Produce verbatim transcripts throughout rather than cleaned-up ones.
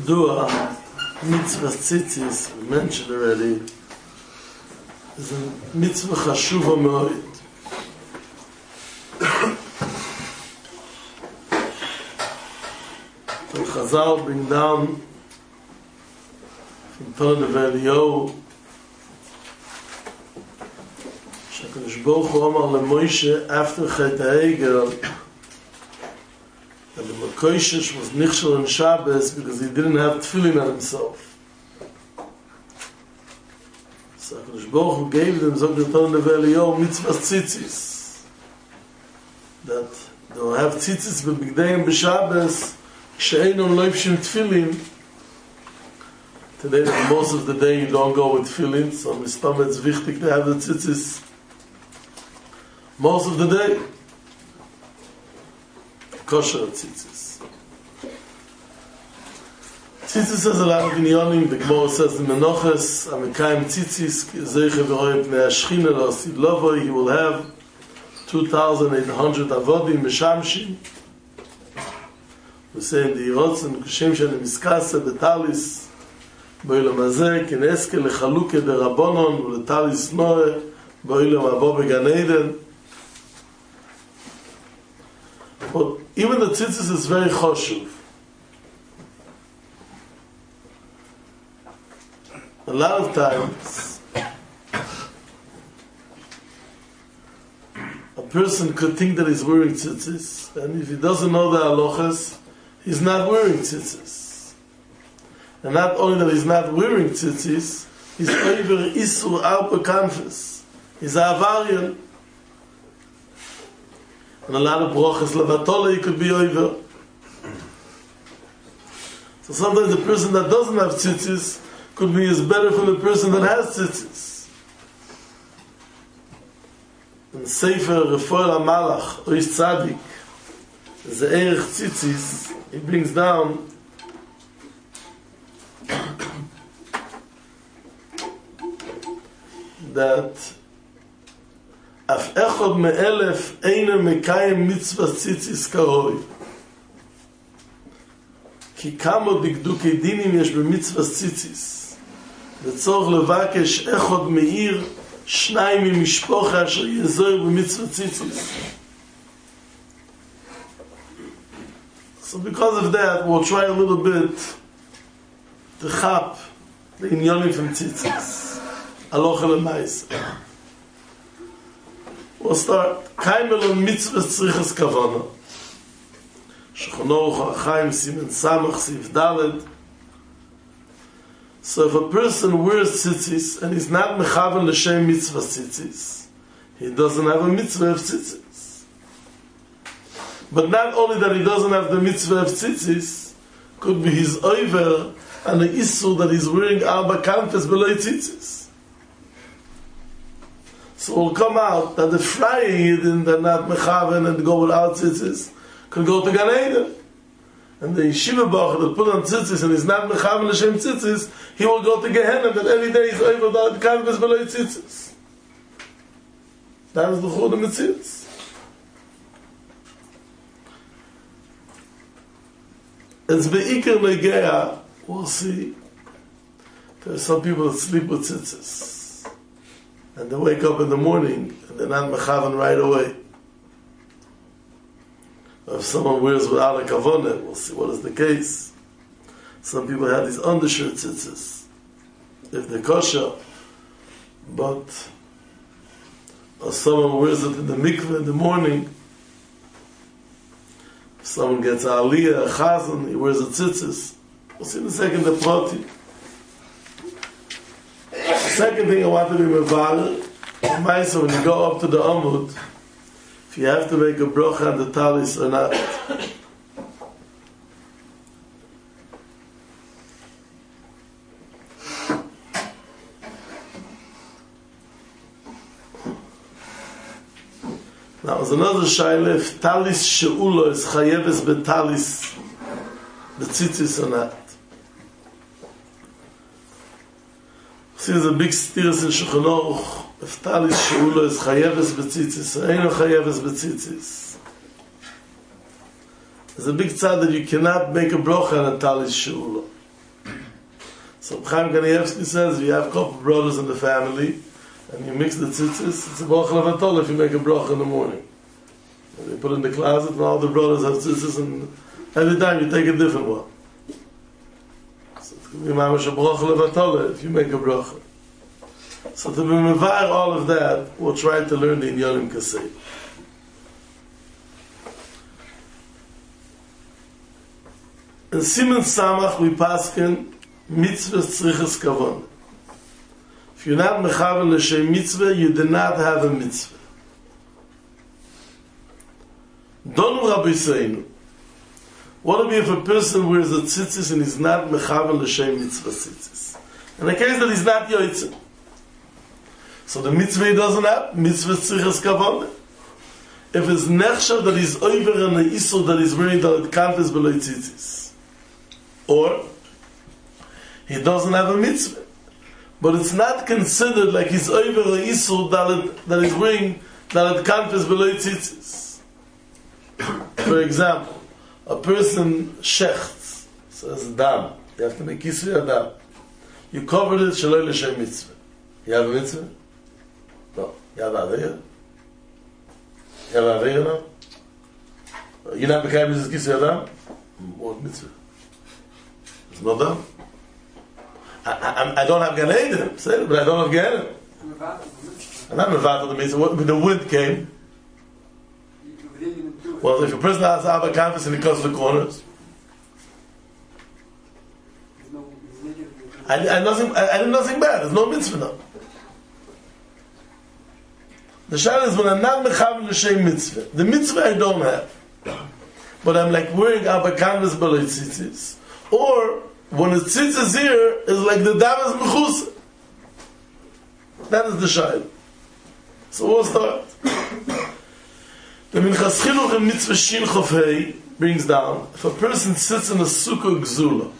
do a mitzvah tzitzis, we mentioned already, is a mitzvah chashuva me'od. So Chazal bring down from Torah Nevi Eliyahu, Shakadosh Baruch Hu Amar leMoshe after Chet HaEgel, and the Mekoshesh was nichshel on Shabbos because he didn't have tefillin on himself. So HaKadosh Baruch Hu gave them, Zog the Torah Nevi Eliyahu, mitzvah tzitzis, that they will have tzitzis b'bigdayim b'Shabbos she'einon loifshim tefillin. Today, most of the day you don't go with tefillin, so mistam it's wichtig to have the tzitzis most of the day. Kosher tzitzis. Tzitzis has a lot of inyonim. The Gemara says in Menachos, Amekayim tzitzis, zeiche v'roy pnei hashchina lo sid lovoi, he will have two thousand eight hundred avodim meshamshim. We say in the Yerotzen, kushem shene miskase betalis, boilam hazeh, kineske lechaluke derabonon, uletalis noe, boilam abo began Eden. But even the tzitzis is very choshuv. A lot of times, a person could think that he's wearing tzitzis, and if he doesn't know the halachas, he's not wearing tzitzis. And not only that he's not wearing tzitzis, he's over isur arba kanfes. He's a avarian. And a lot of brochas levatola he could be over. So sometimes the person that doesn't have tzitzis could be as better from the person that has tzitzis. In Sefer Refoel HaMalach, Oish Tzadik, the Erech Tzitzis, he brings down that Af echod me'elef einer mekayem mitzvah tzitzis karoi. Ki kamo dikdukei dinim yesh b'mitzvah tzitzis. V'tzorch levakesh echod me'ir shnayim mimishpocha asher yezoir b'mitzvah tzitzis. So because of that, we'll try a little bit to chap the inyonim from tzitzis. Aloha l'maisa. We'll start. Kaimel on mitzvah tzrichas kavana. Shulchan Aruch Chaim Siman Samach Sif Daled. So if a person wears tzitzis and he's not mechavan l'shem mitzvah tzitzis, he doesn't have a mitzvah of tzitzis. But not only that he doesn't have the mitzvah of tzitzis, could be his over and the issur that he's wearing arba kanfes below tzitzis. So it will come out that the Friar Yidden that not mechaven and go without tzitzis can go to Gan Eden. And the yeshiva bacher that put on tzitzis and is not mechaven l'shem tzitzis, he will go to Gehenna, that every day he's over the kanvas below tzitzis. That is the chod of tzitzis. It's beikar legea, we'll see. There are some people that sleep with tzitzis. And they wake up in the morning and they're not mechavan right away. Or if someone wears without a kavanah, we'll see what is the case. Some people have these undershirt tzitzis, if they're kosher, but or someone wears it in the mikveh in the morning. If someone gets a aliyah, a chazan, he wears a tzitzis. We'll see in a second the prati. Second thing I want to be mevarer, so when you go up to the Amud, if you have to make a brocha on the talis or not. Now, there's another shaila, if talis she'ulo is chayeves betalis, betzitzis or not. See, there's a big steers in Shulchan Aruch. If talis she'ulo is chayeves betzitzis, or ain't chayeves betzitzis. There's a big tzad that you cannot make a brocha on a talis she'ulo. So Chaim Kanievsky says, if you have a couple of brothers in the family, and you mix the tzitzis, it's a bracha levatol if you make a bracha in the morning. And you put it in the closet, and all the brothers have tzitzis, and every time you take a different one. So it could be mamash a bracha levatol if you make a bracha. So to be mevair all of that, we'll try to learn the Inyanim Kasei. In Siman Samach we pasken mitzvah tzrichas kavon. If you're not mechaven l'shem mitzvah, you do not have a mitzvah. Donu Rabbi Seinu. What if if a person wears a tzitzis and he's not mechaven l'shem mitzvah tzitzis? In the case that he's not yoytzin. So the mitzvah he doesn't have, mitzvah tzrichas kavon. If it's nechshav that he's over and the isur that he's wearing that it can't is below tzitzis. Or he doesn't have a mitzvah, but it's not considered like he's over the isur that that he's wearing that it can't is below tzitzis. For example, a person shechts, says dam, you have to make kisri adam. You covered it shaloi l'shem mitzvah. You have a mitzvah? No. You have aveira? You have aveira now? You're not becoming this kisri adam? What mitzvah? It's not done. I, I, I don't have Gan Eden, but I don't have Gan Eden. I'm not mevatel the mitzvah. When the wind came, well, if a person has to have a canvas and he cuts the corners, I, I, nothing, I, I did nothing bad. There's no mitzvah now. The shayla is when I'm not mechaven l'shem mitzvah. The mitzvah I don't have, but I'm like wearing a canvas below tzitzis. Or when the tzitzis here is like the dam is mechus. That is the shayla. So we'll start. The Minchas Chinuch in Mitzvah Shin Chof Hei brings down, if a person sits in a sukkah gzula,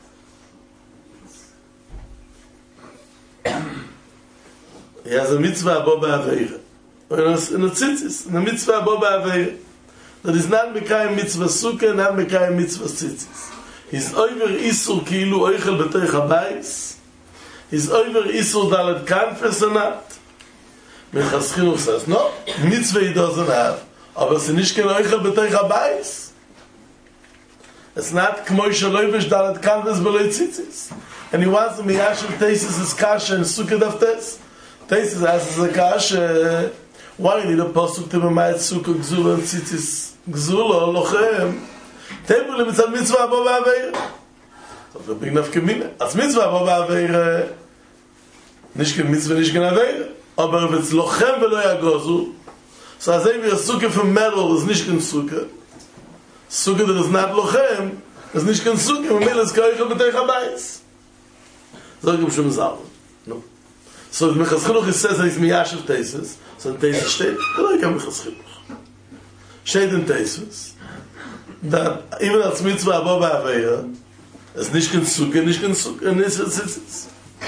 he has a mitzvah abo ba'aveira. Or in a tzitzis, in a mitzvah abo ba'aveira. That is not mekayim mitzvah sukkah, not mekayim mitzvah tzitzis. He's over isur ki'ilu oichel b'teich habayis. He's over isur dalet kanfes or not. Minchas Chinuch says, no, mitzvah he doesn't have. Aber es ist nicht kein Oichel b'teich habayis. It's not k'moi shaloivish dalet kanfes b'loi tzitzis. And he wants to miyashiv teisis his kasha and sukkah daftes. Teisis asks a kasha, why you need a posuk to b'mayat sukkah gzula and tzitzis gzula lochem? Table mitzvah mitzvah abo ba'aveira. So the big nafkamina. As mitzvah abo ba'aveira, nicht kein mitzvah, nicht kein aveira. Aber if it's lochem v'lo yagozu, so as if a sukkah from metal is nicht kein sukkah, sukkah that is not lochem, is nicht kein sukkah, and metal is ka'oichel b'teich habayis. So give shum zalm. No. So the Minchas Chinuch says that he's miyashiv teisus, so in teisus steht, I like Minchas Chinuch. Steht in teisus, that even als mitzvah abo ba'aveira, es nicht kein sukkah, nicht kein sukkah, and it's tzitzis.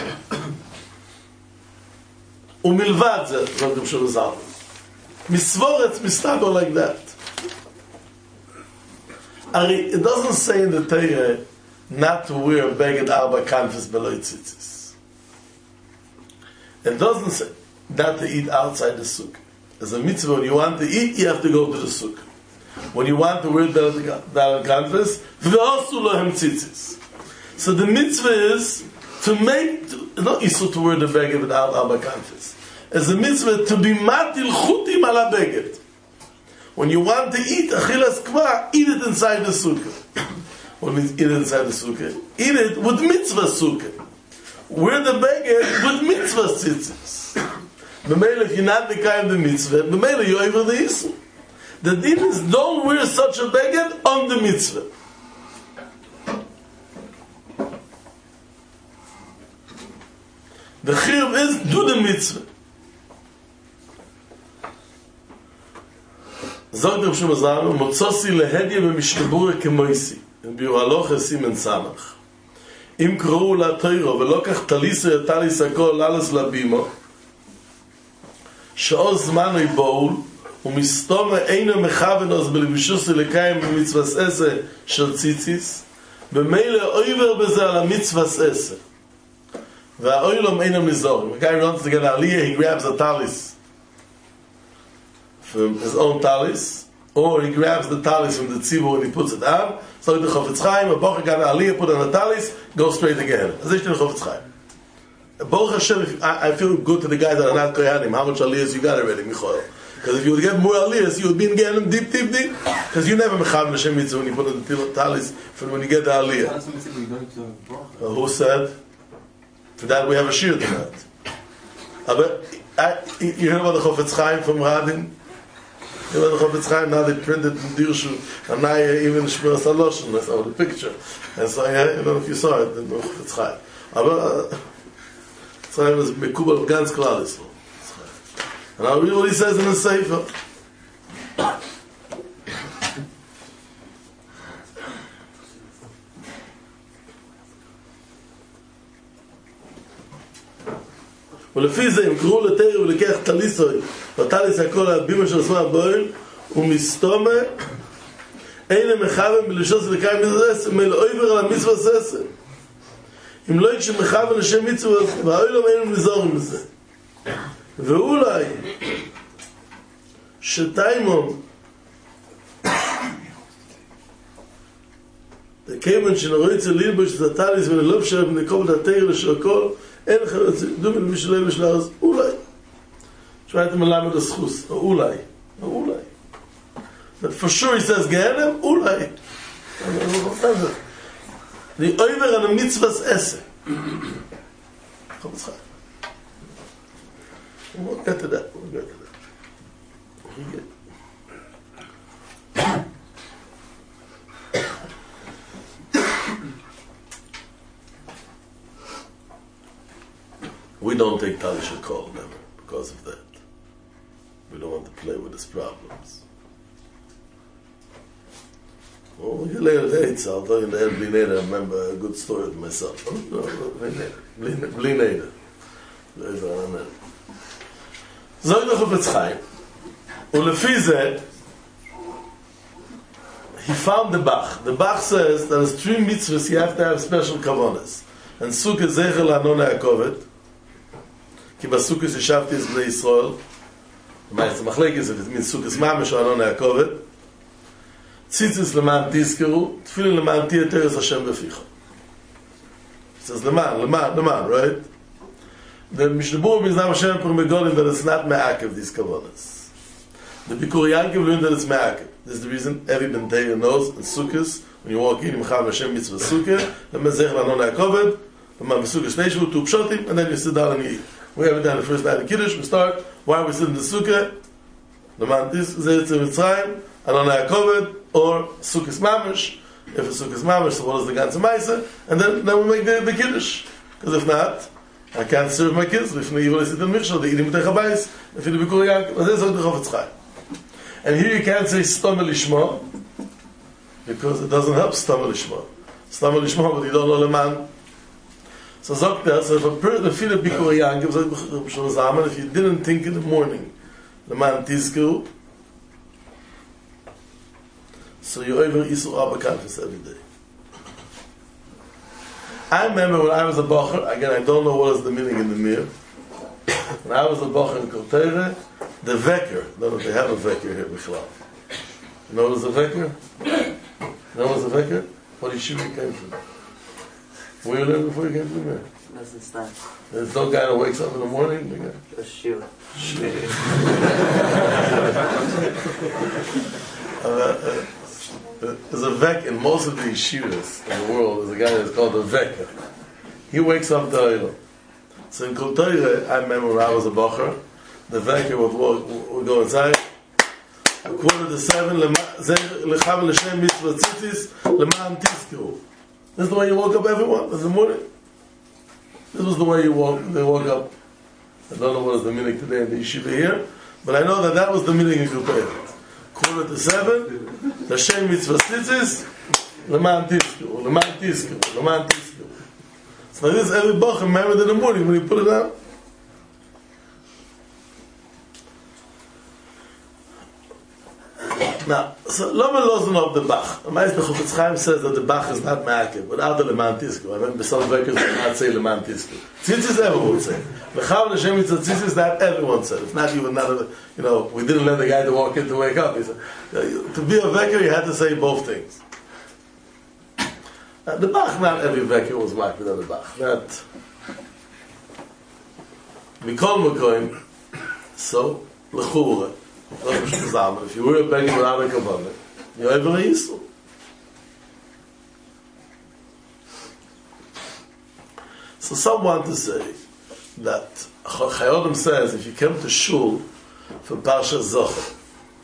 Umilvad zeh, so give shum zalm. Misvoret mistaber like that. Ari, it doesn't say in the Torah not to wear a beged arba kanfes below tzitzis. It doesn't say not to eat outside the sukkah. As a mitzvah, when you want to eat, you have to go to the sukkah. When you want to wear the kanfes, v'osu lohem tzitzis. So the mitzvah is to make, not isur to wear the beged without arba kanfes. As a mitzvah to be matil chutim ala beged. When you want to eat achilas kva, eat it inside the sukkah. When we eat it inside the sukkah, eat it with mitzvah sukkah. Wear the beged with mitzvah tzitzis. B'meila, if you're not mekayim the mitzvah, b'meila you're over the isur. The din is don't wear such a beged on the mitzvah. The chiyuv is do the mitzvah. Sagt Reb Shimon Zalman, Motzosi lehedye b'mishtabura kemoisi, biur halocha simen samach. Im krou la toiro, velokach talisa yatalis hakol lalas labimo, she'oz zmanoi boul, ומסתום אינו מכוון אז בלבשוס לקיים במצווס עשר של ציציס, במילא עובר בזה על המצווס עשר. Va'oilom einam nizorim. A guy wants to get aliyah, he grabs a talis from his own talis, or he grabs the talis from the tzibur and he puts it on. So the Chofetz Chaim, a bocher got an aliyah, put on the talis, go straight again. As ich the Chofetz Chaim. Baruch Hashem, I, I feel good to the guys that are not koyanim. How much aliyahs you got already, Michoel? Because if you would get more aliyahs, you would be in Gehenim deep, deep, deep. Because you never mechav Hashem mitzvah when you put on the talis from when you get the aliyah. Uh, who said? For that we have a shir tonight. But I, you heard about the Chofetz Chaim from Radin? You know the Chofetz Chaim, now they printed in Dirshu, and now even Shmir Saloshin, I saw the picture. And so, yeah, I don't know if you saw it in the Chofetz Chaim. But Chofetz Chaim is Mekubal ganz klar Israel. And I'll read what he says in the Sefer. ולפי זה, אם קראו לתרא ולקח תליסוי, וטליס הכל הבימה של עצמה הבועל, ומסתומה, אין הם מחוון בלשוס ולקיים מזרסם, מלאויבר על המצווה ססם. אם לא יקשם מחוון לשם מצווה, והאוילום אין הם נזורים בזה. ואולי, שטיימום, כיוון שנרואי אצל לילבוש את הטליס וללוב שלהם נקוב את התרא לשל הכל, אין לך דומה למי שלא יהיה בשלה, אז אולי. שמעתם מלמד הסחוס, או אולי, או אולי. But for sure he says, Gehenim, אולי. The over on the mitzvah's essay. Chofetz Chaim. We'll get to that, we'll get to that. We'll get We don't take Talish Kol never because of that. We don't want to play with his problems. Well, you later dates, I'll tell you in the end, Bli Neder, I remember a good story of myself. Oh, no, Bli Neder. Bli Neder. Zog the Chofetz Chaim. Ulefi zeh, he found the Bach. The Bach says that there's three mitzvahs you have to have special kavanas. And Sukkah Zecher L'Anon HaKovet, כי בסוכס ישבתי את בני ישראל, במעצת מחלקת, זה מתמיד סוכס ממש או ענון הכובד, ציציס למען תזכרו, תפילין למען תהיה תרס השם בפיך. It says למען, למען, למען, right? The Mishnabur means now Hashem Permegolim that it's not me'akev, these kavanas. The Bikur Yankiv learned that it's me'akev. This is the reason every Bentayah knows in Sukkos, when you walk in, you mechav Hashem mitzvah Sukkah, למען זכר לענון הכובד, למען בסוכס נשבו, two pshotim, and then you sit down and eat. We haven't done the first night in Kiddush. We start. Why are we sitting in the Sukkah? The Mantis, Zeitz Mitzrayim, Anon HaKoved, or Sukkah's Mamish. If it's Sukkah's Mamish, so what is the Ganze Meise? And then, then we make the, the Kiddush. Because if not, I can't serve my kids. If not, you will sit in Michshel, they eat him with Echabais, if you Bikur Yankiv. And this is the Chofetz Chaim. And here you can't say Stom Lishma, because it doesn't help Stom Lishma. Stom Lishma, but you don't know the man. So sagt er, so if a person, if you did Bikur Yankiv, so if you didn't think in the morning, the man Tizkru, so you over Yisur Abba Kanfis every day. I remember when I was a Bocher, again, I don't know what is the meaning in the mirror. When I was a Bocher in Koltere, the Vecker, I don't know if they have a Vecker here, Bichlal. You know what is a Vecker? You know what is a Vecker? What yeshiva you came from? Where you lived before you came to the mirror? Doesn't start. There's no guy that wakes up in the morning? A shiva. uh, uh, There's a vek in most of the yeshivas in the world. There's a guy that's called a veker. He wakes up the oil. So in Kol Torah, I remember when I was a bocher, the veker would, walk, would go inside. A quarter to seven, lechav l'shem mitzvah tzitzis, leman tizkru. This is the way you woke up everyone. This is the morning. This was the way you woke. They woke up. I don't know what is the meaning today in the yeshiva here, but I know that that was the meaning in Kol Torah. Quarter to seven, the Shem mitzvah tzitzis, leman tizkru, leman tizkru, leman tizkru. So like this, every bocher remembered in the morning when you put it out. Now, so Lama Lozen of the Bach. The Meister Chofetz Chaim says that the Bach is not Ma'akev, without the Lemantisco. I remember some Vekers would not say Lemantisco. Tzitzis everyone would say. L'chav L'Shem Mitzvah Tzitzis, that everyone said. It's not even not a, you know, we didn't let the guy to walk in to wake up. He said, to be a Veker, you had to say both things. Now, the Bach, not every Veker was Ma'akev on the Bach. That, Mikol Mekoim, so, L'chura. If you were a beggar without a kavanah, you're able to Yisrael. So some want to say that Chayodim says if you come to shul for Parsha Zocher,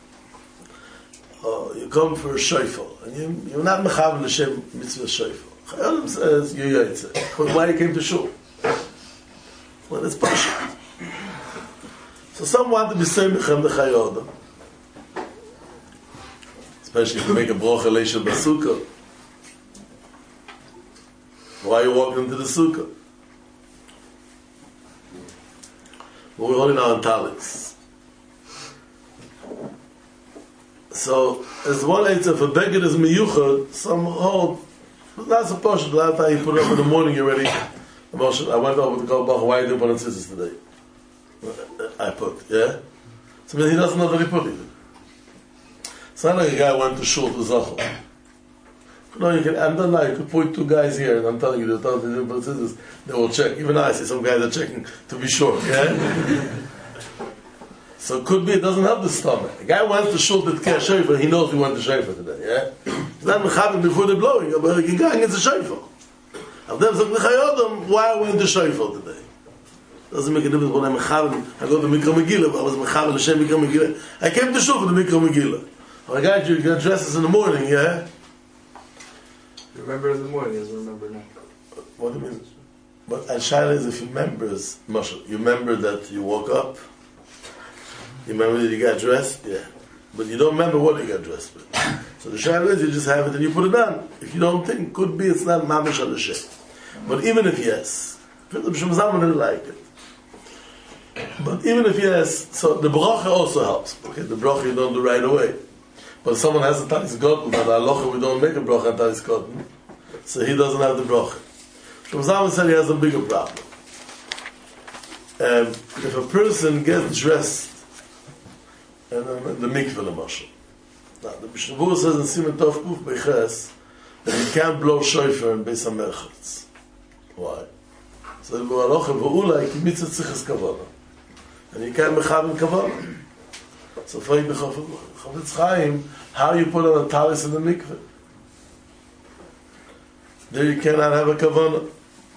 or you come for a shofar, and you, you're not mechav l'shem mitzvah shofar, Chayodim says you yaitze. Why you came to shul? Well, it's Parsha. So some want to be saying Mechem the Chayodim. Especially if you make a brocha leishel b'sukkah. Why are you walking into the sukkah? Well, we're holding our talis. So, as one answer for beggar is miyuchad, some hold, that's a portion, the last time you put it up in the morning already. I went over to go back, why you didn't put on scissors today? I put, yeah? So he doesn't know that he put it. It's not like a guy went to shul to Zachor. No, you can, I'm not now, you could point two guys here, and I'm telling you, they'll tell you, but scissors, they will check. Even I see some guys are checking to be sure, yeah? So it could be, it doesn't have the stomach. A guy went to shul to Tkeh Shofar, he knows he went to Shofar today, yeah? It's not mechavim before they're blowing, but he going into Shofar. Of them, so why I went to Shofar today? Doesn't make a difference when I'm mechaven. I go to Mikra Megillah, but I was mechaven L'Shem Mikra Megillah. I came to shul for the Mikra Megillah. When I got you, got dresses in the morning, yeah? You remember in the morning, he doesn't remember now. What do you mean? But Shaila is if you remembers, Moshe, you remember that you woke up, you remember that you got dressed, yeah. But you don't remember what you got dressed with. So the Shaila is you just have it and you put it on. If you don't think, could be it's not Mamish al L'Shem. But even if yes, Philip Shem Zalman didn't like it. But even if yes, so the bracha also helps. Okay, the bracha you don't do right away. But if someone has a talis gotten, but halacha we don't make a bracha on talis gotten, so he doesn't have the bracha. Shem Zalman said he has a bigger problem. Um, if a person gets dressed in the mikveh, the mashal. Now the Mishnah says in Siman Tov Kuf Beches that you can't blow shofar in Beis HaMerchatz. Why? So the halacha v'ulai ki mitzvah tzichas kavanah. And you can't mechav in kavanah. So for the Chofetz Chaim, how you put on a talis in the mikveh? There you cannot have a kavanah.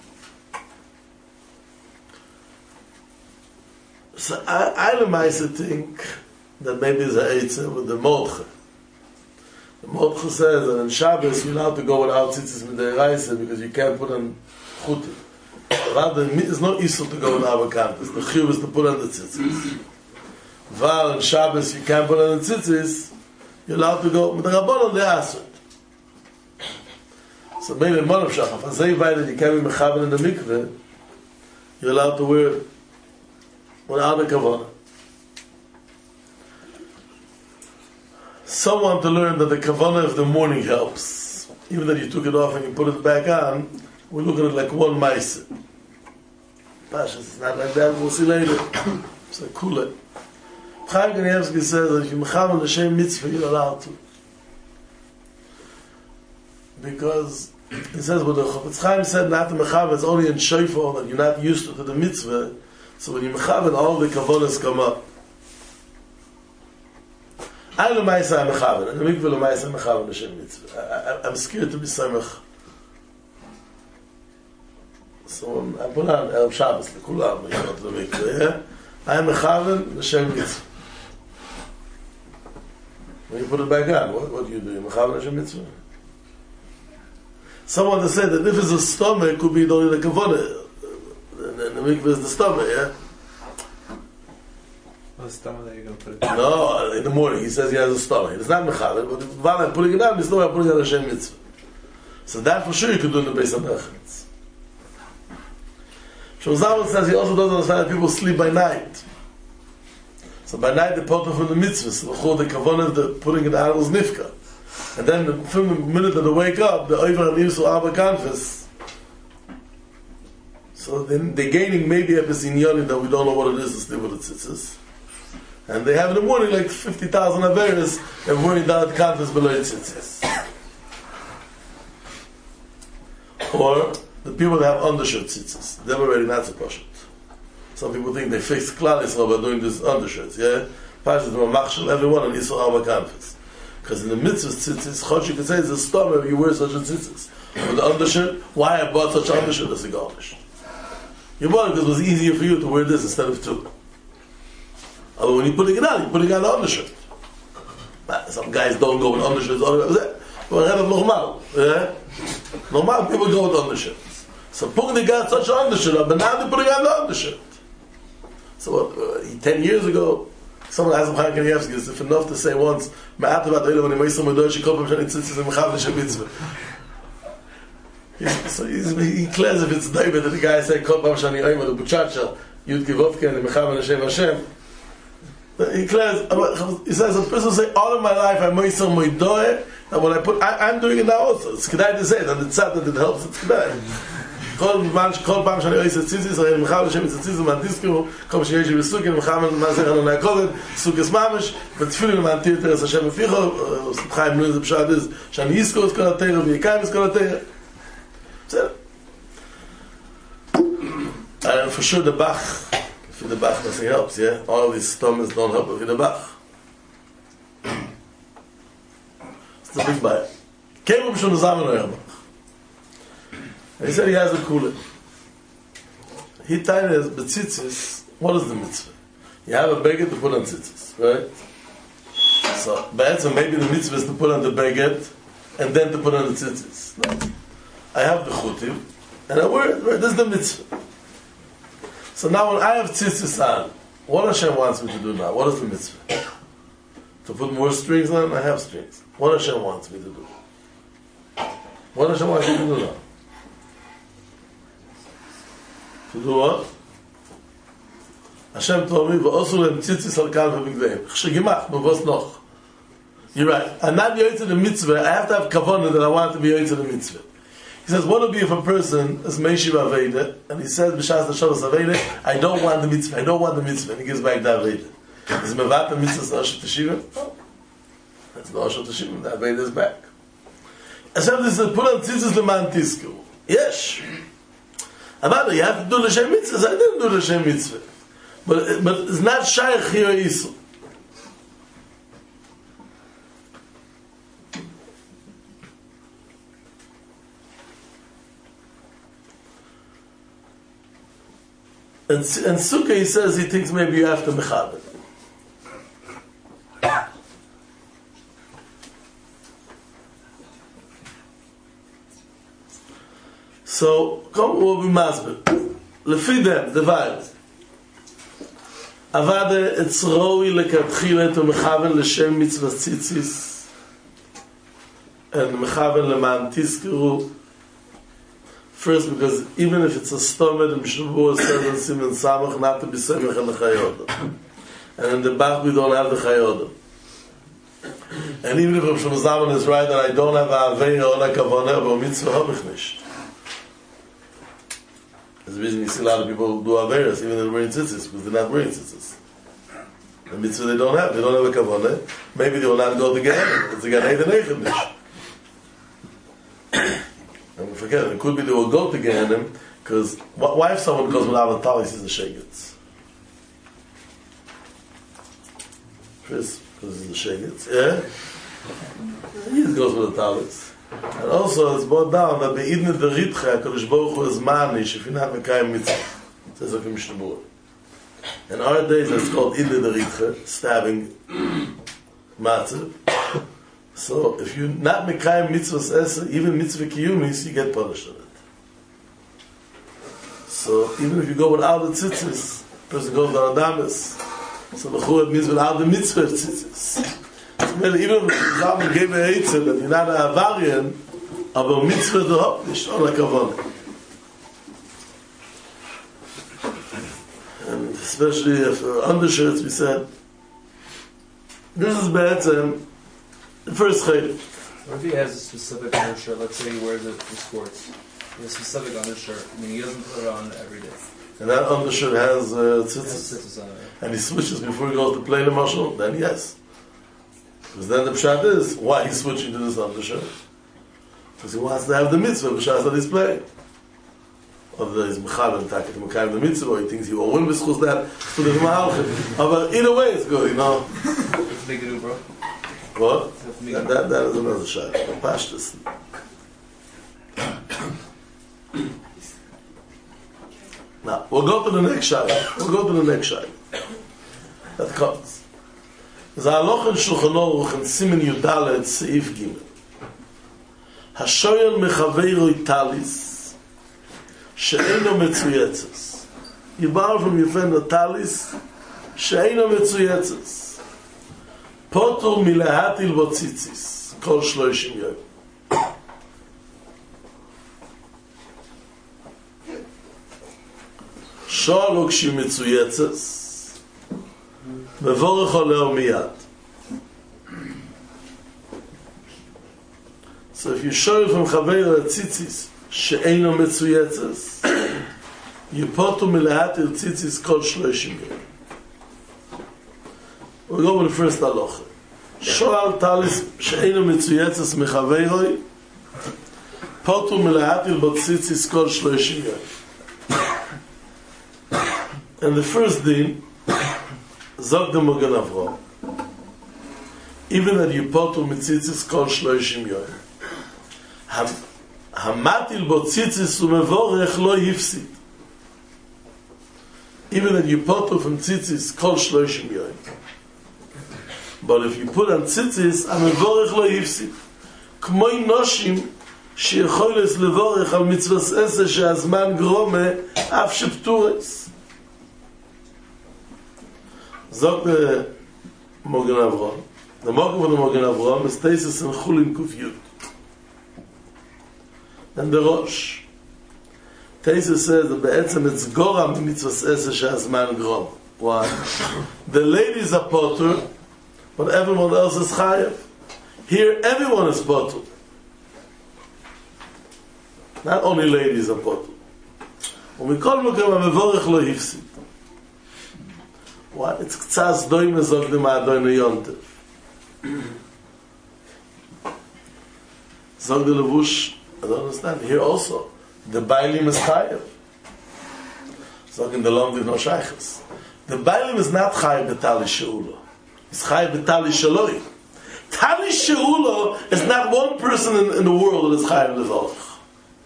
So I, I lemaisa think that maybe there's an eitzah with the Mordcha. The Mordcha says that in Shabbos you're allowed to go without tzitzis mid'oraisa because you can't put on chutim. Rather, it's not easy to go with avocados. The chiyuv is to put on the tzitzis. While on Shabbos you can't put on the tzitzis, you're allowed to go with the Rabbanon, they ask it. So maybe in Monav Shach, if I say that you can't be mechaven in the mikveh, you're allowed to wear it without a kavanah. Some want to learn that the kavanah of the morning helps. Even that you took it off and you put it back on, we look at it like one mice. Pasha, it's not like that, we'll see later. It's like cool. Chaim Kanievsky says that if you mechaven l'shem mitzvah, you're allowed to. Because he says, what the Chofetz Chaim said, not the mechaven, it's only in shofar that you're not used to, to the mitzvah. So when you mechaven, all the kavanas come up. I know myself I'm mechaven, and the mikveh lo myself mechaven l'shem mitzvah. I'm scared to be samech. So I put on Erev Shabbos, l'kulam, when you go to the mikveh, yeah? I am mechaven l'shem mitzvah. When you put it back on, what, what do you do? You mechaven l'shem mitzvah? Someone to say that if it's a stomach, it could be only the kavanah. And the mikveh is the stomach, yeah? The stomach that you're going to put it No, in the morning, he says he has a stomach. It's not mechaven, but while I'm putting it on, it's not putting it on Hashem mitzvah. So that for sure you could do in the Beis HaMerchatz. Shem Zalman says he also doesn't understand that people sleep by night. So by night they put from the mitzvahs, the kavanah of the putting in the animal's nifka. And then the, from the minute that they wake up, the over and Yisrael Abba Kanfas. So then they're gaining maybe a besinyoni that we don't know what it is, still what it is. And they have in the morning like fifty thousand averas and worrying down the Kanfas below it is. Or the people that have undershirt tzitzis, they're already not supposed. Some people think they fix Klal Yisrael by doing this undershirts, yeah? Pashas the Machshel, everyone on Yisrael Abba Kanfas. Because in the mitzvah tzitzis, Chod you could say it's a stomach you wear such a tzitzis. With the undershirt, why I bought such undershirt as a garnish? You bought it because it was easier for you to wear this instead of two. Although when you're putting it on, you're putting on the undershirt. Some guys don't go with undershirts, but I have normal. Yeah? Normal people go with undershirts. So Pugni got such an undershirt, but now they're putting on the undershirt. So uh, ten years ago, someone asked him, Chaim Kanievsky, is it enough to say once, Ma'at about Oila, when he makes someone Deutsche Kopf, and it's in Mechavlish mitzvah. So he's, he declares if it's David, that the guy said, Kopf, Shani Oima, the Buchacha, Yud Givovke, and the Mechavlish Hashem Hashem. He declares, he says, a person will say, all of my life, I'm Moisel Moidoe, and when I put, I, I'm doing it now also. It's Kedai to say it, and it's sad that it helps, it's Kedai. כל פעם שאני רואה ציציס, הרי מחר לשם ציציס ומנתיסקו, כל שיש לי בסוקים, מחר מעזר לנו מהקובד, סוקס ממש, ותפילו למענתיר תרס השם מפיחו, חיים לא איזה פשעת איזה, שאני יזכור את כל התאר, ויקיים את כל התאר. בסדר. And for sure the Bach, if the Bach nothing helps, yeah? All these stomachs don't help if the Bach. It's the big bite. Came up schon zusammen noch einmal. He said he has a cooler. He told us, but tzitzis, what is the mitzvah? You have a beged to put on tzitzis, right? So, so maybe the mitzvah is to put on the beged and then to put on the tzitzis. No. I have the chutiv and I wear it, right? This is the mitzvah. So now when I have tzitzis on, what Hashem wants me to do now? What is the mitzvah? To put more strings on? I have strings. What Hashem wants me to do? What Hashem wants me to do now? To do what? Hashem told me, "V'osu lem tzitzis al kal v'migdeim." Ch'shegimach, but what's noch? You're right. I'm not yoytze the mitzvah. I have to have kavanah that I want to be yoytze the mitzvah. He says, what would be if a person is meishiv aveda and he says, "B'shas l'shavas aveda, I don't want the mitzvah. I don't want the mitzvah," and he gives back the aveda. Is mevat the mitzvah n'asher teshiva? No, that's n'asher teshiva. The aveda is back. Hashem says, "Put on tzitzis leman tisku." Yes. Avada, you have to do l'shem mitzvah. So I didn't do l'shem mitzvah, but but it's not shaykh here isu. And, and Sukkah, he says he thinks maybe you have to mechaber. So, come we'll be masber. Lefi them, divide. Avada, it's roi lekatchile to mechaber l'shem mitzvah tzitzis and mechaber leman tizkeru. First, because even if it's a stomach, the Mishnah says in Siman Samach not to be semich and the chayodah. And in the Bach we don't have the chayodah. And even if Mishnah Zaman is right that I don't have a aveira or a kavanah, but mitzvah habe ich nicht. There's a reason you see a lot of people do aveiras, even if they're wearing tzitzis, because they're not wearing tzitzis. The mitzvah they don't have, they don't have a kavanah. Maybe they will not go to Gehenna, because they got eight and eichad nicht. And we forget, it could be they will go to Gehenna, because why if someone goes without a talis, he's a shegitz? First, because he's a shegitz, yeah? He goes with a talis. And also, it's brought down that be'idne the ritcha, HaKadosh Baruch Hu is manish, if you're not mekayim mitzvah. It says of Mishnah Berurah. In our days, it's called idne the ritcha, stabbing matzah. So, if you're not mekayim mitzvahs esa, even mitzvah kiyumis, you get punished on it. So, even if you go without the tzitzis, the person goes down adamis. So, the churah means without the mitzvah tzitzis. Even if you gave a heitzah, that you're not a avarian, aber mitzvah the hop, nicht on a kavanah. And especially if uh, undershirts, we said, This is be'etzem the first chaylik. What if he has a specific undershirt? Let's say he wears it for sports. He has a specific undershirt. I mean, he doesn't put it on every day. And that undershirt has uh, It has tzitzis. tzitzis on it. And he switches before he goes to play the marshal, then yes. Because then the pshat is, why he's switching to this undershirt? Because he wants to have the mitzvah, b'shas that he's playing. Or he's mechal and taket mekayim the mitzvah, or he thinks he will win b'schus that, so there's ma'alchim. But either way it's good, you know. Let's make it do, bro. What? That, that, that is another shot. Pashtus. Now, we'll go to the next shot. We'll go to the next shot. That comes. There's a halacha in Shulchan Aruch in Siman Yudalet Seif Gimel. Hashoyan mechaveiroi talis she'eino metzuyetzes. You borrow from your friend a talis she'eino metzuyetzes. Potur milahatil botzitzis kol shloishim yom. Sholo kshi metzuyetzes mevorech oleo miyad. So if you show from chaveiro tzitzis she'eino metzuyetzes, you potur milahatil tzitzis kol shloishim yom. We'll go with the first halacha. Shoal talis she'eino metzuyetzes mechaveiroi potur milahatil botzitzis kol shloishim yom. And the first din, zog the Magen Avraham, even that you potur mitzitzis kol shloishim yom, hamatil botzitzis umevorech lo yifsid. Even that you potur from tzitzis kol shloishim yom. But if you put on tzitzis, umevorech lo yifsid. Kmoi noshim sheyecholes levorech al mitzvos ese she'azman grome af sheptures. Zog the Magen Avraham. The Magen of the Magen Avraham is Teisus and Chulin Kuf Yud. And the Rosh. Teisus says that be'etzem it's Goram mitzvahs ese she'azman grom. Why? The ladies are potur, but everyone else is chayav. Here everyone is potur. Not only ladies are potur. When we call Magen Avraham lo hifsid. What? It's k'tzas doime zog dem ha'adoyne yontev. Zog the levush, I don't understand. Here also, the bailim is chayav. Zog in the long with no shaychus. The bailim is not chayav b'tali she'ulo. It's chayav b'tali shaloi. Tali she'ulo is not one person in, in the world that is chayav levorach.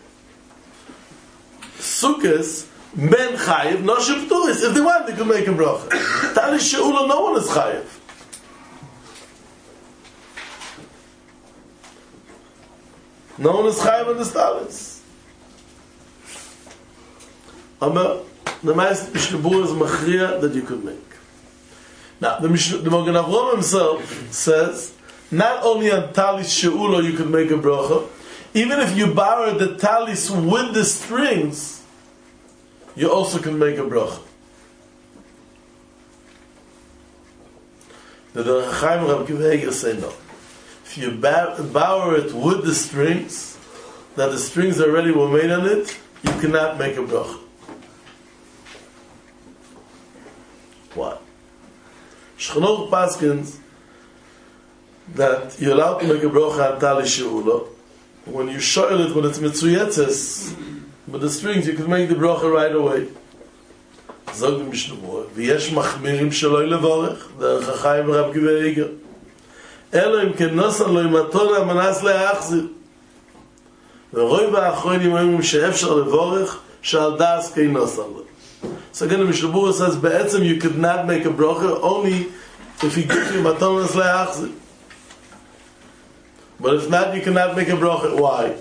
Sukkos, men chayiv, no shepturis. If they want, they could make a bracha. Tali she'ula, no one is chayiv. No one is chayiv on the talis. But the Meister Mishnah is machriya that you could make. Now, the, Mishnah, the Magen Avraham himself says, not only on talis she'ula you could make a bracha, even if you borrow the talis with the strings, you also can make a bracha. The Derech HaChaim Rav Akiva Eiger say no. If you borrow it with the strings, that the strings already were made on it, you cannot make a bracha. Why? Shulchan Aruch paskins that you're allowed to make a bracha on tali she'ula when you shoil it when it's mitzuyetzes. But the strings, you can make the bracha right away. Zog the Mishnah Berurah, v'yesh machmirim sheloi levorech, Derech HaChaim Rav Akiva Eiger. Elo im ken nosan lo imatona manas le'achzir. V'roi ba'achronim אומרים she'efshar levorech, she'al das kei nosan lo. So again, the Mishnah Berurah says, be'etzem you could not make a bracha only if he gives you matonas le'achzir. But if not, you cannot make a bracha. Why?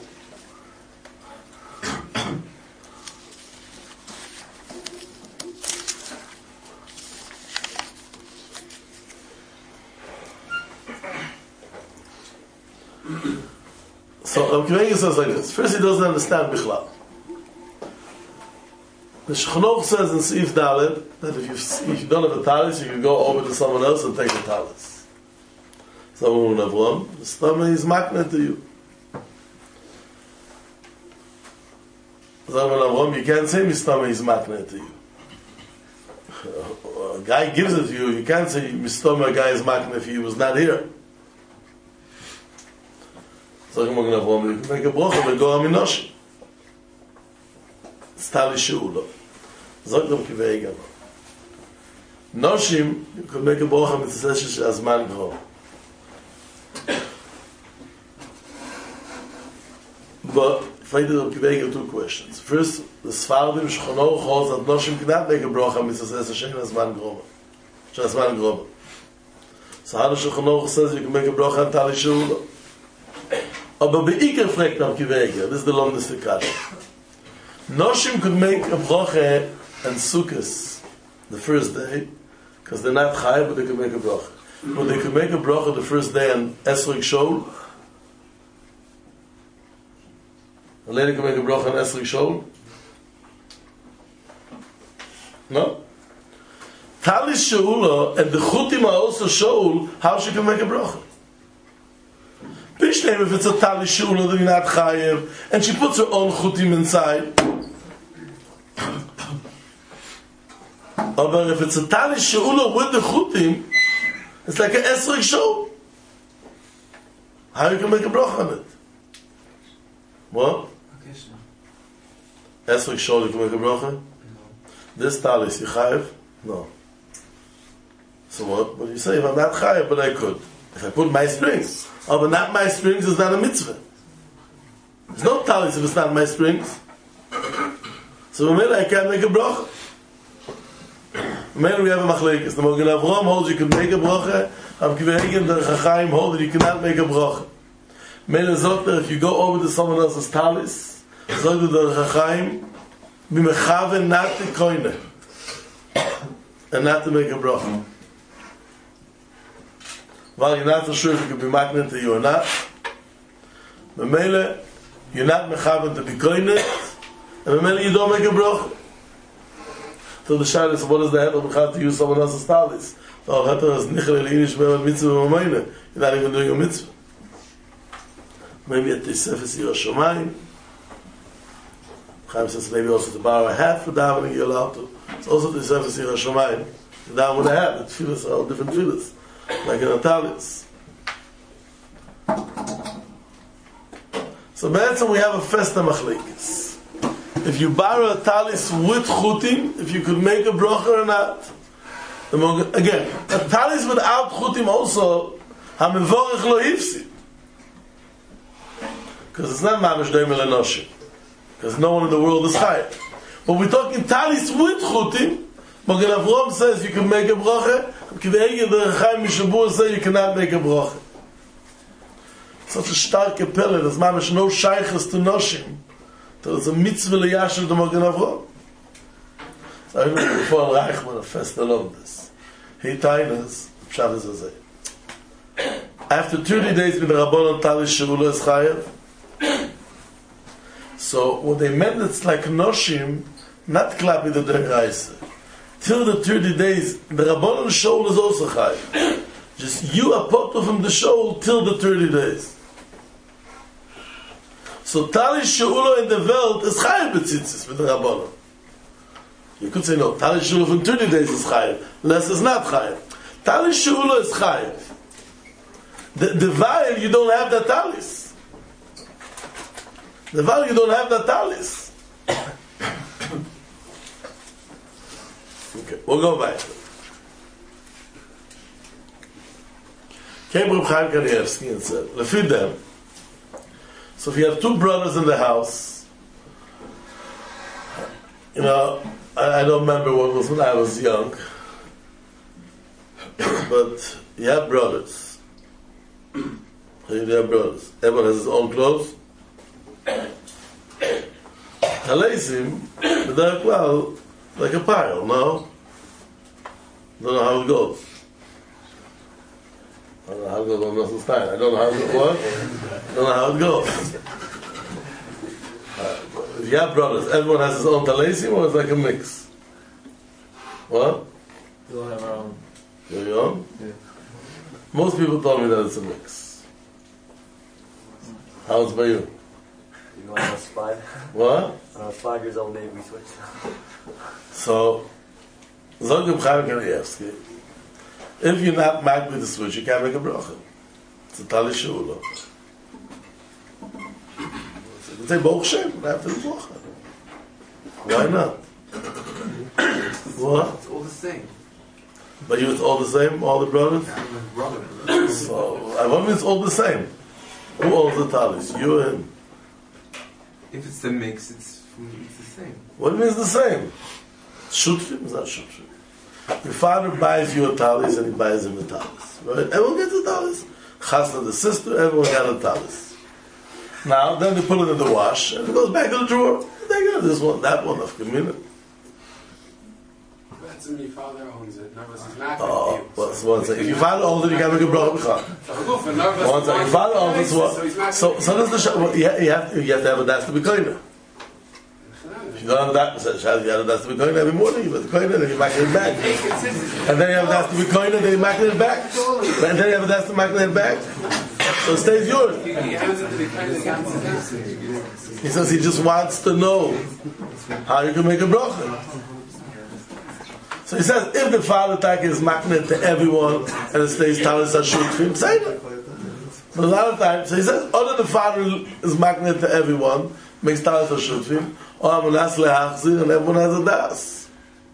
So Rav Akiva Eiger says like this. First, he doesn't understand Bichlal. The Shulchan Aruch says in Seif Dalet that if you, if you don't have a talis, you can go over to someone else and take the talis. Someone will Avram, the stomach is magnet to you. Someone Avram, you can't say my stomach is magnet to you. A guy gives it to you, you can't say my stomach guy is magnet if he was not here. Someone Avram, you can make a bracha, but go on minoshi. It's tali she'ula. Zog them kivei gam. Noshim, you could make a bracha with the session she has man grow. But if I did have two questions. First, the Sfardim Shchono holds that Noshim cannot make a bracha mitzvah says Hashem as man groma. As man groma. So how the Shchono says you can make a bracha and tali she'ula. Aber beikar fragt am Kivega. This is the longest kasha. Noshim could make a bracha and Sukkos the first day because they're not chai, but they could make a bracha. But they could make a bracha the first day and Esrik Shol. A lady can make a bracha on Esrik Shol? No? Tali She'ula and the Chutim are also Shol, how she can make a bracha? Bishnei, if it's a Tali She'ula, then you're not chayev, and she puts her own Chutim inside. But if it's a Tali She'ula with the Chutim, it's like an Esrik Shol. How you can make a bracha on it? What? Esrik Shol, you can make a bracha? No. This Tali, is you chayev? No. So what? But you say, if I'm not chayev, but I could. If I put my strings. Oh, but not my strings is not a mitzvah. There's no talis if it's not my strings. So maybe I can't make a bracha. Maybe we have a machlekes. The Magen Avraham holds you can make a bracha. Am Kivegen the Chachaim hold that you cannot make a bracha. Maybe Zokter, if you go over to someone else's talis, Zokter the Chachaim, be mechaven not to koine. And not to make a bracha. Well, you're not so sure if it could be magnet to you or not. But Mele, you're not mechaven to be koine, and Mele, you don't make a bracha. So the shayla is, what is the head of mechaven to use someone else's talis? So Heter is nichel elinish be'el mitzvah v'mayne. You're not even doing a mitzvah. Maybe at the Sefes Yerushalayim. Chaim says maybe also to borrow a hat for davening you're allowed to. It's also the Sefes Yerushalayim. To daven with a hat. The tefillas are all different tefillas. Like in a talis. So Be'etzem we have a festa machlekes. If you borrow a talis with chutim, if you could make a bracha or not. Again, a talis without chutim also, ha-mevorech lo hifsi. Because it's not mamish doimel enoshim. Because no one in the world is high. But we're talking talis with chutim. Magen Avraham says you can make a bracha. Kivei the Chaim Mishabur says you cannot make a bracha. Such a starke pelle. There's mamish no shaychus to noshim. There's a mitzvah liyashim to Magen Avraham. So I remember before Reichman, a fest along this. He told us, Shabbos Azay. After thirty days with the Rabbanon Talis She'ula is chayev. So what they meant, it's like noshim, not klapi the deraisa. Till the thirty days, the Rabbanon She'ula is also chayev. Just you are part of him the She'ula till the thirty days. So Talis She'ula in the world is chayev betzitzis with the Rabbanon. You could say no, Talis She'ula from thirty days is chayev. Less is not chayev. Talis She'ula is chayev. The, the while you don't have the talis. The while you don't have the talis. Okay, we'll go back. Came Reb Chaim Kanievsky and said, Lefi them. So if you have two brothers in the house, you know, I, I don't remember what it was when I was young, but you have brothers. You have brothers. Everyone has his own clothes. Halesim, but they're well, like a pile, no? Don't know how it goes. I don't know how it goes on Russell Stein. I don't know how it goes. I don't know how it goes. Uh, if you have brothers, everyone has his own Halesim, or it's like a mix? What? We all have our own. Your own? Yeah. Most people told me that it's a mix. How's it by you? You know, when I was five. What? When I was five years old, maybe we switched. So, Zog Reb Chaim Kanievsky, if you're not mad with the switch, you can't make a bracha. It's a tali shula. You can say Baruch Shem after the bracha. Why not? What? It's all the same. But you, it's all the same, all the brothers? I'm a brother. So, I want it's all the same. Who owns the talis? You and him. If it's the mix, it's it's the same. What means the same? Shutfim is not shutfim. Your father buys you a talis and he buys him a talis. Right? Everyone gets a talis. Chasna, the sister, everyone got a talis. Now, then they put it in the wash and it goes back to the drawer. They got this one, that one of Kamina. That's when your father owns it. Nervous is not Oh, going to what's one second? If your father owns it, you can't make a bracha b'chad. One second. Your father owns it, what? So, so does the sh- well, you, have, you, have, you have to have a das to be koina. If you don't have a das, you have a das to be koina every morning, you have the koina, then you make it back. And then you have a das to be koina, then you make it back. And then you have a das to make it back. So it stays yours. He says he just wants to know how you can make a bracha. So he says, if the father tak is magnet to everyone and it stays talis hashutfim, say that. But a lot of times, so he says, other the father is magnet to everyone, makes talis hashutfim, or amunas lehachzir, and everyone has a das.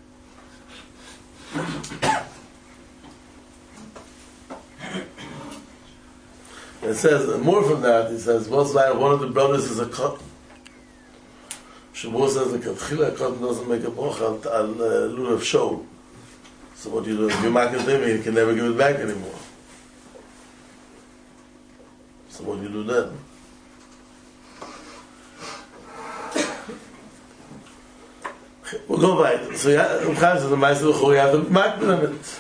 It says, more from that, he says, what's like one of the brothers is a cut. Shavuot says the Katchila cut doesn't make a bracha al lulav shol. So what you do, if you make it him, you can never give it back anymore. So what do you do then? We'll go weiter. So yeah, im Chaim says the Meister B'chor, you have to make it.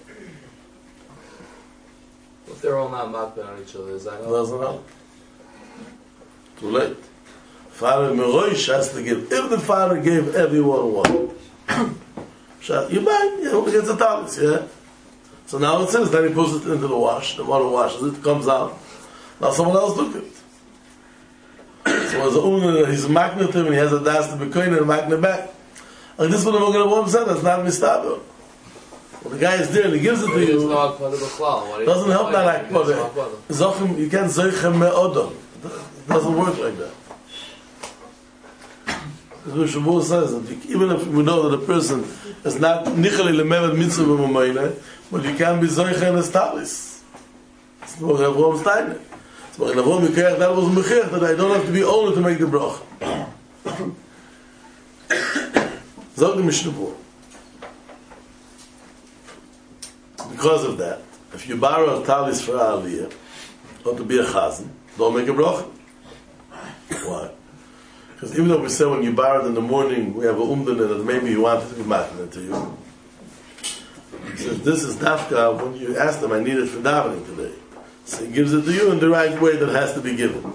If they're all not makbid on each other, is that help? Doesn't help. Too late. Father Meroish has to give. If the father gave everyone one, you buy, you only gets a talis, yeah? So now it says, then he puts it into the wash, the water washes it, it comes out. Now someone else took it. So as a owner, he's a magnet him, and he has a das to be coin and a magnet back. Like this is what the Mogen Avraham said, that's not mistabel. Well, the guy is there and he gives it to you. Doesn't help that like, Zochim, you can't Zoichem me'odom. It doesn't work like that. As Shavuot says, that you, even if we know that a person is not nichali lemevet mitzvah b'momeile, but you can be zoichen as talis. It's Mogen Avraham Steiner. It's Mogen Avraham Yikayach, that was mechech, that I don't have to be owner to make the bracha. Zog the Mishnah Berurah. Because of that, if you borrow a talis for Aliyah, or to be a chazan, don't make a bracha. Why? Because even though we say when you borrow it in the morning, we have a umdana that maybe you want it to be matna to you. He says, this is dafka when you ask them, I need it for davening today. So he gives it to you in the right way that has to be given.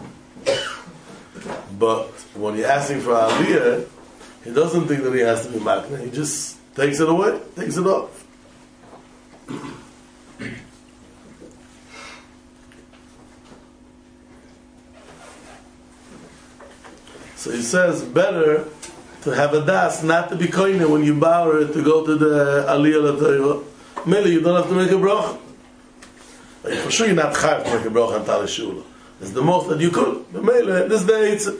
But when you're asking for Aliyah, he doesn't think that he has to be matna. He just takes it away, takes it off. So he says, better to have a das, not to be koine when you borrow it to go to the Aliyah L'Torah. Maybe you don't have to make a bracha. Like, for sure you're not chayav to make a bracha on Talis Shula. It's the most that you could. But maybe this day it's it.